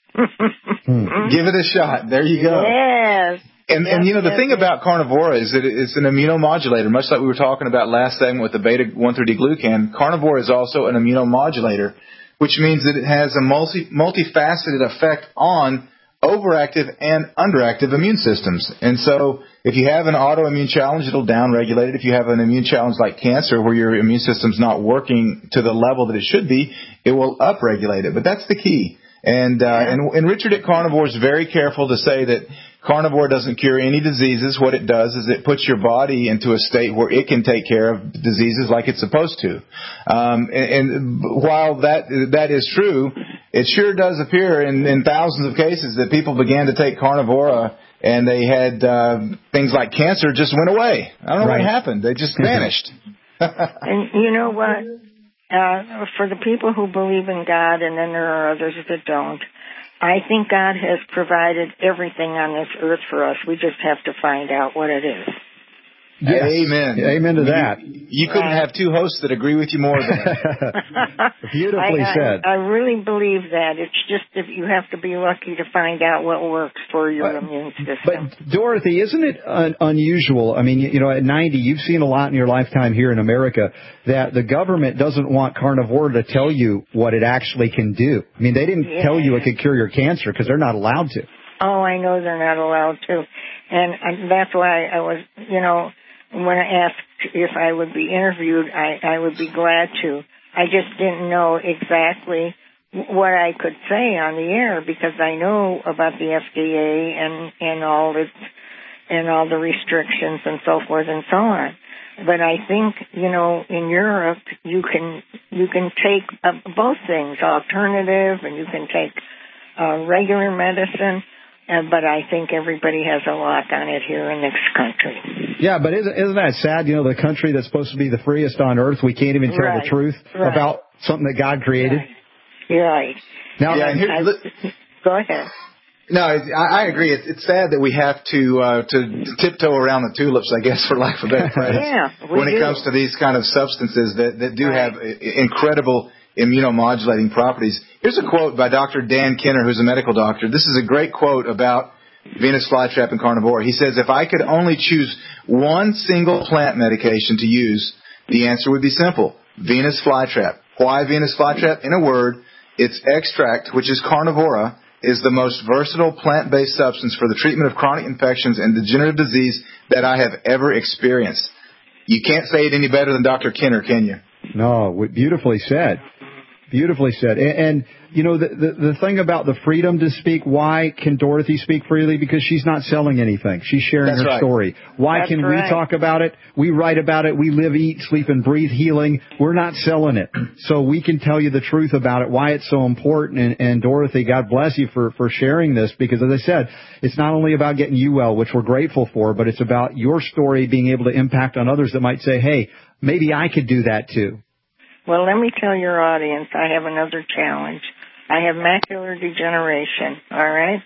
hmm. Give it a shot. There you go. Yes. And, yes, and you know, the yes, thing yes. about Carnivora is that it's an immunomodulator, much like we were talking about last segment with the beta one thirty glucan. Carnivora is also an immunomodulator, which means that it has a multi, multifaceted effect on overactive and underactive immune systems. And so if you have an autoimmune challenge, it'll downregulate it. If you have an immune challenge like cancer, where your immune system's not working to the level that it should be, it will upregulate it. But that's the key. And, uh, and, and Richard at Carnivore is very careful to say that Carnivore doesn't cure any diseases. What it does is it puts your body into a state where it can take care of diseases like it's supposed to. Um, and, and while that that is true, it sure does appear in, in thousands of cases that people began to take Carnivora and they had uh, things like cancer just went away. I don't know right. what happened. They just vanished. And you know what? Uh, for the people who believe in God, and then there are others that don't, I think God has provided everything on this earth for us. We just have to find out what it is. Yes. Amen. Amen to that. You, you couldn't have two hosts that agree with you more than Beautifully I, said. I, I really believe that. It's just if you have to be lucky to find out what works for your but, immune system. But, Dorothy, isn't it un- unusual? I mean, you, you know, at ninety, you've seen a lot in your lifetime here in America that the government doesn't want Carnivora to tell you what it actually can do. I mean, they didn't yeah. tell you it could cure your cancer because they're not allowed to. Oh, I know they're not allowed to. And, and that's why I was, you know, when I asked if I would be interviewed, I, I would be glad to. I just didn't know exactly what I could say on the air, because I know about the F D A and, and all its, and all the restrictions and so forth and so on. But I think, you know, in Europe, you can, you can take uh, both things, alternative, and you can take uh, regular medicine. Uh, but I think everybody has a lock on it here in this country. Yeah, but isn't, isn't that sad? You know, the country that's supposed to be the freest on earth, we can't even tell right. the truth right. about something that God created. Right. You're right. Now, yeah, and here, I, go ahead. No, I, I agree. It's, it's sad that we have to uh, to tiptoe around the tulips, I guess, for lack of a better phrase. yeah, when do. it comes to these kind of substances that, that do right. have incredible immunomodulating properties. Here's a quote by Doctor Dan Kenner, who's a medical doctor. This is a great quote about Venus flytrap and Carnivora. He says, if I could only choose one single plant medication to use, the answer would be simple. Venus flytrap. Why Venus flytrap? In a word, its extract, which is Carnivora, is the most versatile plant-based substance for the treatment of chronic infections and degenerative disease that I have ever experienced. You can't say it any better than Doctor Kenner, can you? No, beautifully said. Beautifully said. And, and you know, the, the the thing about the freedom to speak, why can Dorothy speak freely? Because she's not selling anything. She's sharing That's her right. story. Why That's can right. we talk about it? We write about it. We live, eat, sleep, and breathe healing. We're not selling it. So we can tell you the truth about it, why it's so important. And, and Dorothy, God bless you for, for sharing this, because as I said, it's not only about getting you well, which we're grateful for, but it's about your story being able to impact on others that might say, hey, maybe I could do that too. Well, let me tell your audience, I have another challenge. I have macular degeneration, all right?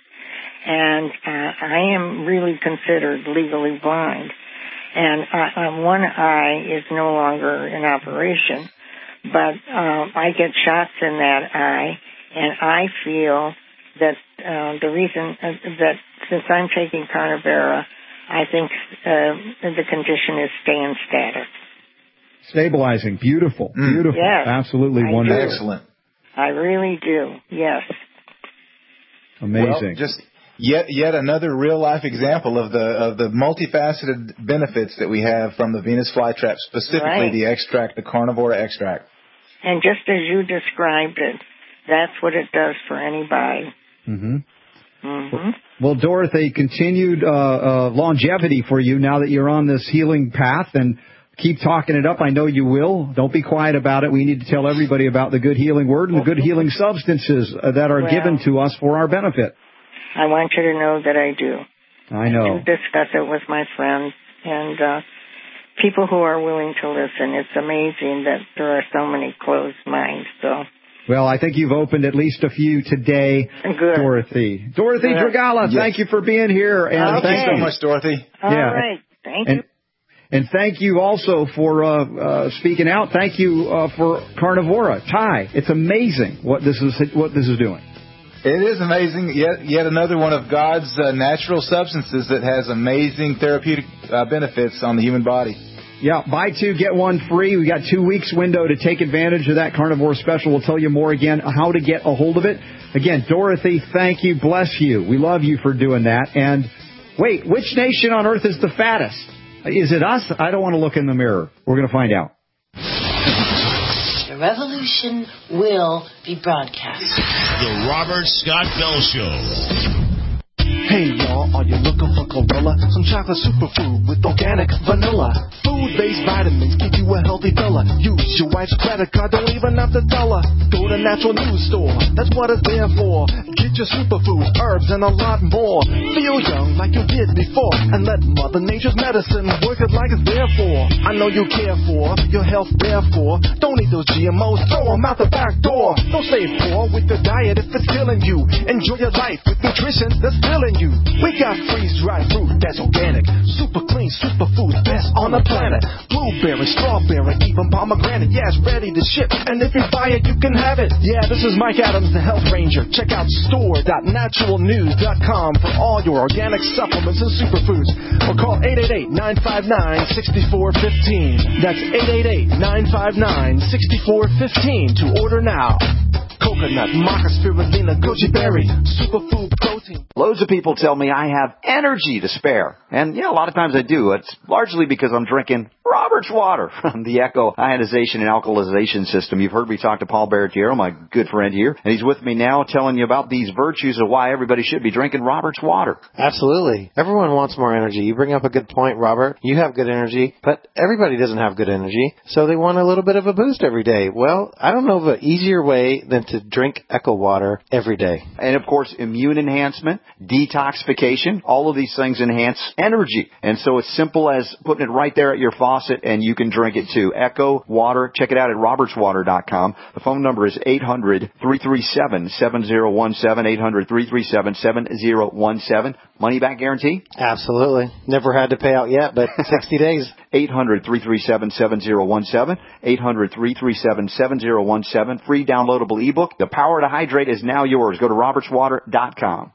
And uh, I am really considered legally blind. And uh, uh, one eye is no longer in operation, but um, I get shots in that eye, and I feel that uh, the reason uh, that since I'm taking Carnivora, I think uh, the condition is staying static. Stabilizing. Beautiful. Mm. Beautiful. Yes, Absolutely I wonderful. do. Excellent. I really do, yes. Amazing. Well, just yet yet another real life example of the of the multifaceted benefits that we have from the Venus flytrap, specifically Right. the extract, the Carnivora extract. And just as you described it, that's what it does for anybody. Mm-hmm. Mm-hmm. Well, Dorothy, continued uh, uh, longevity for you now that you're on this healing path, and keep talking it up. I know you will. Don't be quiet about it. We need to tell everybody about the good healing word and the good healing substances uh, that are well, given to us for our benefit. I want you to know that I do. I know. I do discuss it with my friends and uh, people who are willing to listen. It's amazing that there are so many closed minds. So. Well, I think you've opened at least a few today, Good. Dorothy. Dorothy Good. Dragala, yes. Thank you for being here. And okay. Thanks so much, Dorothy. All yeah. right. Thank and, you. And thank you also for uh, uh, speaking out. Thank you uh, for Carnivora. Ty, it's amazing what this is what this is doing. It is amazing. Yet, yet another one of God's uh, natural substances that has amazing therapeutic uh, benefits on the human body. Yeah, buy two, get one free. We got two weeks window to take advantage of that Carnivore special. We'll tell you more again how to get a hold of it. Again, Dorothy, thank you, bless you. We love you for doing that. And wait, which nation on earth is the fattest? Is it us? I don't want to look in the mirror. We're going to find out. The revolution will be broadcast. The Robert Scott Bell Show. Hey y'all, are you looking for Chlorella? Some chocolate superfood with organic vanilla. Food-based vitamins keep you a healthy fella. Use your wife's credit card, don't even have to tell her. Go to Natural News Store, that's what it's there for. Get your superfoods, herbs, and a lot more. Feel young like you did before, and let Mother Nature's medicine work it like it's there for. I know you care for your health, therefore. Don't eat those G M Os, throw them out the back door. Don't stay poor with the diet if it's killing you. Enjoy your life with nutrition that's filling you. We got freeze-dried fruit that's organic, super clean, superfood, best on the planet. Blueberry, strawberry, even pomegranate. Yeah, it's ready to ship, and if you buy it, you can have it. Yeah, this is Mike Adams, the Health Ranger. Check out store dot natural news dot com for all your organic supplements and superfoods. Or call eight eight eight, nine five nine, six four one five. That's eight eight eight, nine five nine, six four one five to order now. Coconut, maca, spirulina, goji berry, superfood protein. Loads of people tell me I have energy to spare. And, yeah, a lot of times I do. It's largely because I'm drinking Robert's water from the Echo Ionization and Alkalization System. You've heard me talk to Paul Baratiero, my good friend here, and he's with me now telling you about these virtues of why everybody should be drinking Robert's water. Absolutely. Everyone wants more energy. You bring up a good point, Robert. You have good energy, but everybody doesn't have good energy, so they want a little bit of a boost every day. Well, I don't know of an easier way than to drink Echo water every day. And, of course, immune enhancement, detoxification, all of these things enhance energy. And so it's simple as putting it right there at your faucet, and you can drink it too. Echo Water. Check it out at roberts water dot com. The phone number is eight hundred, three three seven, seven zero one seven, eight hundred, three three seven, seven zero one seven. Money back guarantee? Absolutely. Never had to pay out yet, but sixty days. eight hundred, three three seven, seven zero one seven. eight hundred, three three seven, seven zero one seven. Free downloadable ebook. The power to hydrate is now yours. Go to roberts water dot com.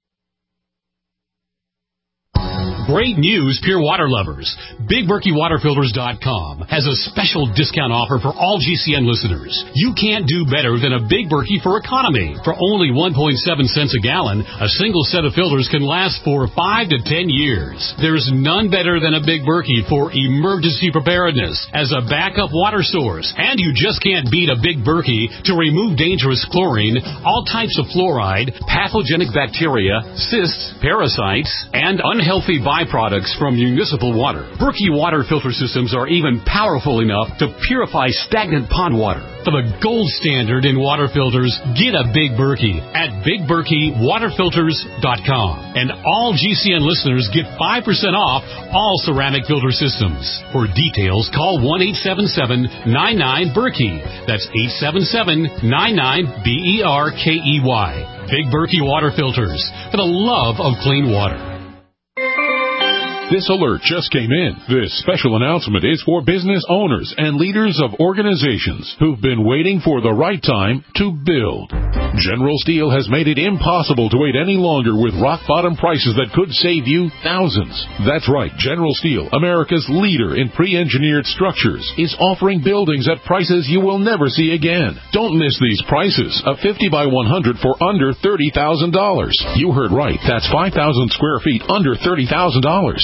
Great news, Pure Water lovers. Big Berkey Water Filters dot com has a special discount offer for all G C N listeners. You can't do better than a Big Berkey for economy. For only one point seven cents a gallon, a single set of filters can last for five to ten years. There's none better than a Big Berkey for emergency preparedness as a backup water source. And you just can't beat a Big Berkey to remove dangerous chlorine, all types of fluoride, pathogenic bacteria, cysts, parasites, and unhealthy byproducts from municipal water. Berkey water filter systems are even powerful enough to purify stagnant pond water. For the gold standard in water filters, get a Big Berkey at big berkey water filters dot com. And all G C N listeners get five percent off all ceramic filter systems. For details, call one eight seven seven, nine nine, Berkey. That's eight seven seven, nine nine, B E R K E Y. Big Berkey Water Filters, for the love of clean water. This alert just came in. This special announcement is for business owners and leaders of organizations who've been waiting for the right time to build. General Steel has made it impossible to wait any longer with rock-bottom prices that could save you thousands. That's right. General Steel, America's leader in pre-engineered structures, is offering buildings at prices you will never see again. Don't miss these prices. A fifty by one hundred for under thirty thousand dollars. You heard right. That's five thousand square feet under thirty thousand dollars.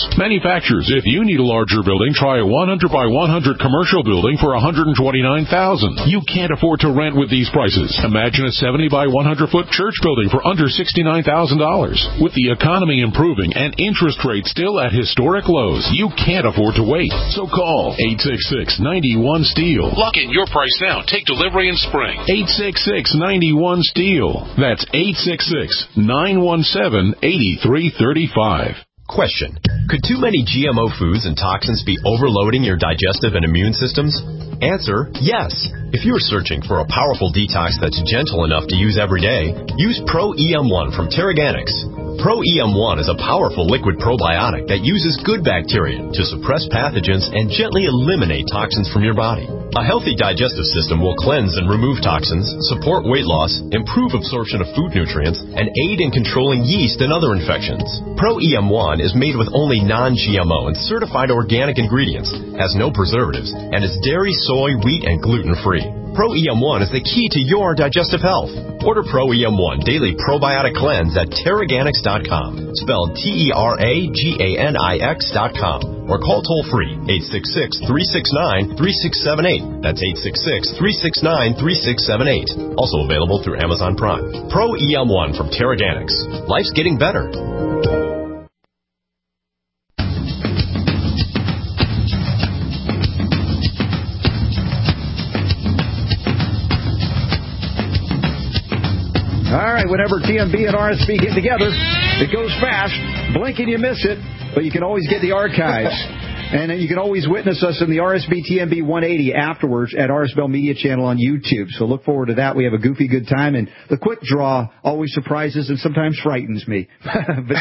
Manufacturers, if you need a larger building, try a one hundred by one hundred commercial building for one hundred twenty-nine thousand dollars. You can't afford to rent with these prices. Imagine a seventy by one hundred foot church building for under sixty-nine thousand dollars. With the economy improving and interest rates still at historic lows, you can't afford to wait. So call eight six six, nine one, STEEL. Lock in your price now. Take delivery in spring. eight six six, nine one, STEEL. That's eight six six, nine one seven, eight three three five. Question. Could too many G M O foods and toxins be overloading your digestive and immune systems? Answer, yes. If you're searching for a powerful detox that's gentle enough to use every day, use Pro E M one from Terraganics. Pro E M one is a powerful liquid probiotic that uses good bacteria to suppress pathogens and gently eliminate toxins from your body. A healthy digestive system will cleanse and remove toxins, support weight loss, improve absorption of food nutrients, and aid in controlling yeast and other infections. Pro E M one is made with only non-G M O and certified organic ingredients, has no preservatives, and is dairy, soy, wheat, and gluten-free. Pro E M one is the key to your digestive health. Order Pro E M one Daily Probiotic Cleanse at Terraganics dot com, spelled T E R A G A N I X dot com, or call toll-free eight six six, three six nine, three six seven eight. That's eight six six, three six nine, three six seven eight. Also available through Amazon Prime. Pro E M one from Terraganics. Life's getting better. All right, whenever T M B and R S B get together, it goes fast. Blink and you miss it, but you can always get the archives. And you can always witness us in the R S B T M B one eighty afterwards at R S B L Media Channel on YouTube. So look forward to that. We have a goofy good time, and the quick draw always surprises and sometimes frightens me. But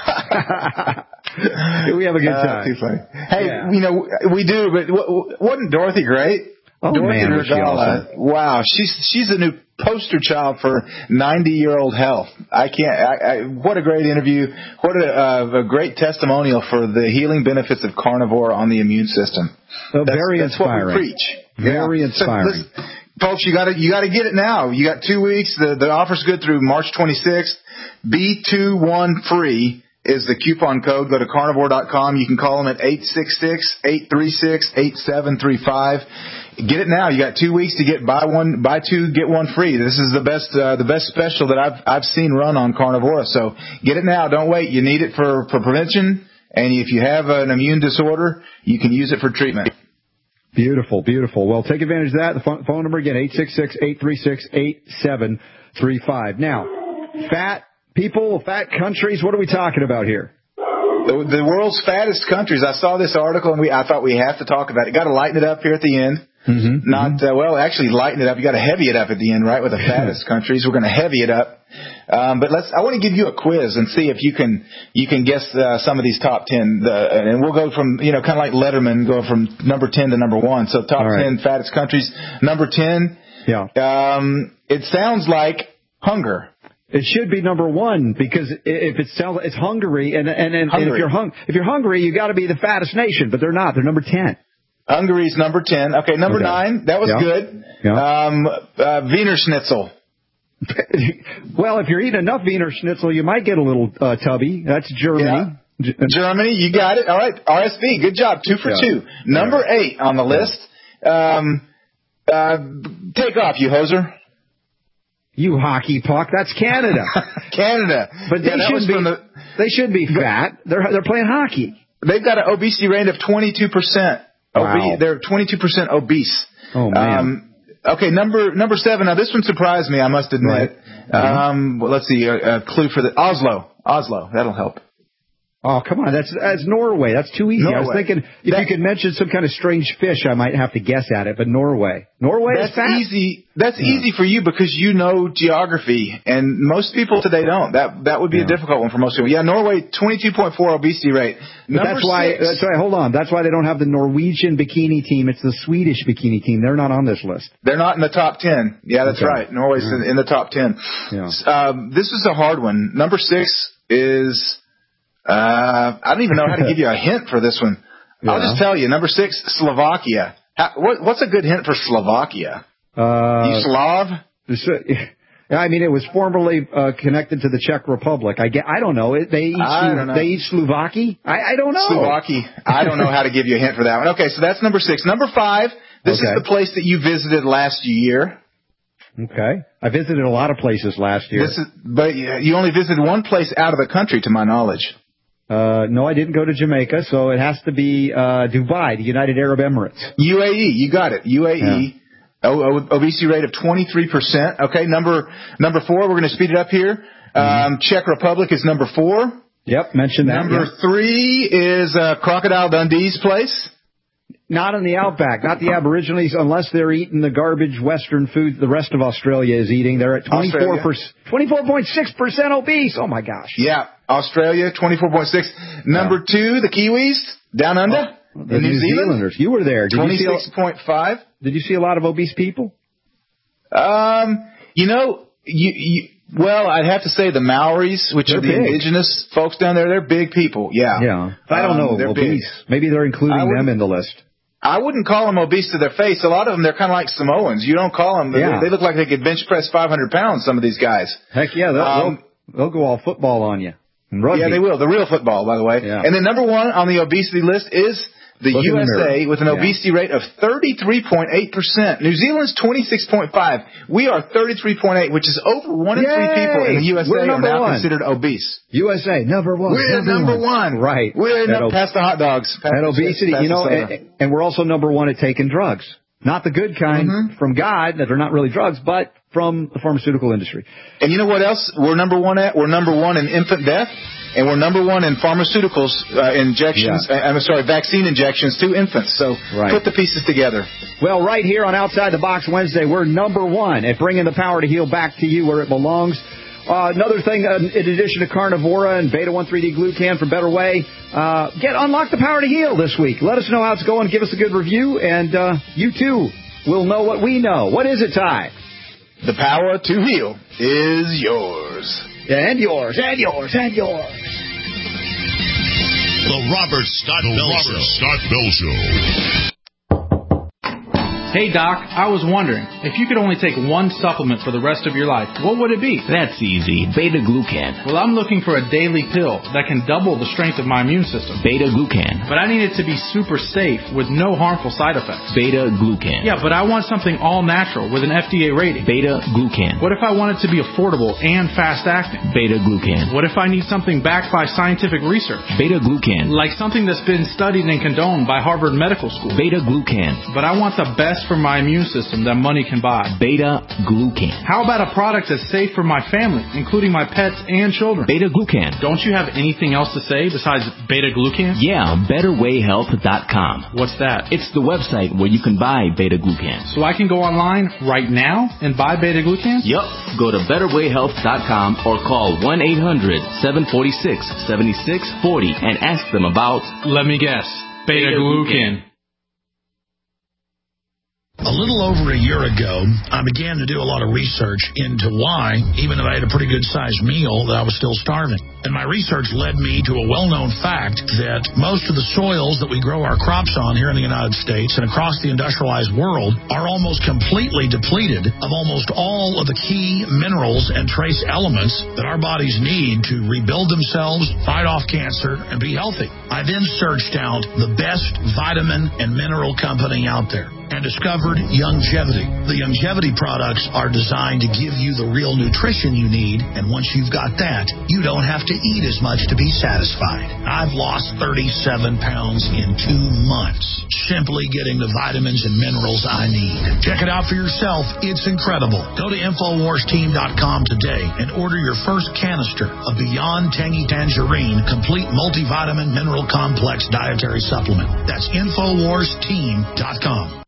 Ty, we have a good time. Uh, too funny. Hey, yeah. you know, we do, but wasn't Dorothy great? Oh, Dorothy man, was she awesome. Wow, she's she's a new poster child for ninety-year-old health. I can't. I, I, what a great interview! What a, uh, a great testimonial for the healing benefits of carnivore on the immune system. So that's, very that's inspiring. What we preach. Very yeah. inspiring, so, listen, folks. You got to you got to get it now. You got two weeks. The the offer's good through March twenty-sixth. B twenty-one free is the coupon code. Go to carnivore dot com. You can call them at eight six six, eight three six, eight seven three five. Get it now. You got two weeks to get buy one, buy two, get one free. This is the best, uh, the best special that I've, I've seen run on Carnivora. So get it now. Don't wait. You need it for, for prevention. And if you have an immune disorder, you can use it for treatment. Beautiful, beautiful. Well, take advantage of that. The phone, phone number again, eight six six, eight three six, eight seven three five. Now, fat people, fat countries, what are we talking about here? The, the world's fattest countries. I saw this article and we, I thought we have to talk about it. Got to lighten it up here at the end. Mm-hmm, Not, mm-hmm. Uh, well, actually lighten it up. You got to heavy it up at the end, right? With the fattest countries. We're going to heavy it up. Um, but let's, I want to give you a quiz and see if you can, you can guess, uh, some of these top ten, the, and we'll go from, you know, kind of like Letterman, go from number ten to number one. So top right. ten fattest countries. Number ten. Yeah. Um, it sounds like hunger. It should be number one because if it sounds, it's Hungary, and and, and, and if you're hung, if you're hungry, you got to be the fattest nation, but they're not. They're number ten. Hungary's number ten. Okay, number okay. nine. That was yeah. good. Yeah. Um, uh, Wiener Schnitzel. Well, if you're eating enough Wiener Schnitzel, you might get a little uh, tubby. That's Germany. Yeah. Germany, you got it. All right, R S V, good job. Two for yeah. two. Number yeah. eight on the list. Um, uh, take off, you hoser. You hockey puck. That's Canada. Canada. But they yeah, should be. The, they should be fat. They're they're playing hockey. They've got an obesity rate of twenty-two percent. Wow. Obe- they're twenty-two percent obese. Oh man. Um, okay, number number seven. Now this one surprised me. I must admit. Right. Um, well, let's see. A, a clue for the Oslo. Oslo. That'll help. Oh, come on. That's that's Norway. That's too easy. Norway. I was thinking if that, you could mention some kind of strange fish, I might have to guess at it. But Norway. Norway that's is fat? easy. That's yeah. easy for you because you know geography, and most people today don't. That that would be yeah. a difficult one for most people. Yeah, Norway, twenty-two point four obesity rate. But Number that's why. six, That's why. Hold on. That's why they don't have the Norwegian bikini team. It's the Swedish bikini team. They're not on this list. They're not in the top ten. Yeah, that's okay. right. Norway's yeah. in, in the top ten. Yeah. Um, this is a hard one. Number six is. Uh, I don't even know how to give you a hint for this one. Yeah. I'll just tell you. Number six, Slovakia. How, what, what's a good hint for Slovakia? Uh, you Slav? I mean, it was formerly uh, connected to the Czech Republic. I get. I don't know. They eat. I Slo- don't know. They eat Slovaki. I, I don't know. Slovaki. I don't know how to give you a hint for that one. Okay, so that's number six. Number five. This Okay. is the place that you visited last year. Okay. I visited a lot of places last year. This is, but you only visited one place out of the country, to my knowledge. Uh, no, I didn't go to Jamaica, so it has to be uh, Dubai, the United Arab Emirates. U A E. You got it. U A E. Yeah. O- o- obesity rate of twenty-three percent. Okay, number number four, we're going to speed it up here. Um, Czech Republic is number four. Yep, mentioned that. Number yeah. three is uh, Crocodile Dundee's place. Not in the outback, not the Aborigines, unless they're eating the garbage Western food the rest of Australia is eating. They're at twenty-four percent, twenty-four point six percent obese. Oh, my gosh. Yeah, Australia, twenty-four point six. Number yeah. two, the Kiwis, down under. Oh, the New, New Zealanders. You were there. Did twenty-six point five. Did you see a lot of obese people? Um, you know, you, you well, I'd have to say the Maoris, which they're are the big. indigenous folks down there, they're big people. Yeah. Yeah. I don't um, know. They're obese. Big. Maybe they're including them in the list. I wouldn't call them obese to their face. A lot of them, they're kind of like Samoans. You don't call them. Yeah. They, they look like they could bench press five hundred pounds, some of these guys. Heck yeah. They'll, um, they'll, they'll go all football on you. And rugby. Yeah, they will. The real football, by the way. Yeah. And then number one on the obesity list is the Look U S A the with an yeah. obesity rate of thirty-three point eight percent. New Zealand's twenty-six point five. We are thirty-three point eight, which is over one in Yay! three people in the U S A We're are now one. considered obese. U S A, number one. We're number, number one. one. Right. We're that no, past the hot dogs. Past and obesity, past you know, and, and we're also number one at taking drugs. Not the good kind mm-hmm. from God that are not really drugs, but from the pharmaceutical industry. And you know what else we're number one at? We're number one in infant death, and we're number one in pharmaceuticals uh, injections. Yeah. I'm sorry, vaccine injections to infants. So right. put the pieces together. Well, right here on Outside the Box Wednesday, we're number one at bringing the power to heal back to you where it belongs. Uh, another thing, uh, in addition to Carnivora and Beta one three D Glucan from Better Way, uh, get Unlock the Power to Heal this week. Let us know how it's going. Give us a good review, and uh, you, too, will know what we know. What is it, Ty? The power to heal is yours. And yours, and yours, and yours. The Robert Scott the Bell Robert Show. Scott Bell Show. Hey, Doc, I was wondering, if you could only take one supplement for the rest of your life, what would it be? That's easy. Beta-Glucan. Well, I'm looking for a daily pill that can double the strength of my immune system. Beta-Glucan. But I need it to be super safe with no harmful side effects. Beta-Glucan. Yeah, but I want something all-natural with an F D A rating. Beta-Glucan. What if I want it to be affordable and fast-acting? Beta-Glucan. What if I need something backed by scientific research? Beta-Glucan. Like something that's been studied and condoned by Harvard Medical School. Beta-Glucan. But I want the best for my immune system that money can buy. Beta-Glucan. How about a product that's safe for my family, including my pets and children? Beta-Glucan. Don't you have anything else to say besides Beta-Glucan? Yeah, better way health dot com. What's that? It's the website where you can buy Beta-Glucan. So I can go online right now and buy Beta-Glucan? Yup. Go to better way health dot com or call one eight hundred seven four six seven six four zero and ask them about... Let me guess. Beta-Glucan. A little over a year ago, I began to do a lot of research into why, even if I had a pretty good-sized meal, that I was still starving. And my research led me to a well-known fact that most of the soils that we grow our crops on here in the United States and across the industrialized world are almost completely depleted of almost all of the key minerals and trace elements that our bodies need to rebuild themselves, fight off cancer, and be healthy. I then searched out the best vitamin and mineral company out there and discovered Youngevity. The Youngevity products are designed to give you the real nutrition you need, and once you've got that, you don't have to eat as much to be satisfied. I've lost thirty-seven pounds in two months, simply getting the vitamins and minerals I need. Check it out for yourself. It's incredible. Go to infowars team dot com today and order your first canister of Beyond Tangy Tangerine Complete Multivitamin Mineral Complex Dietary Supplement. That's infowars team dot com.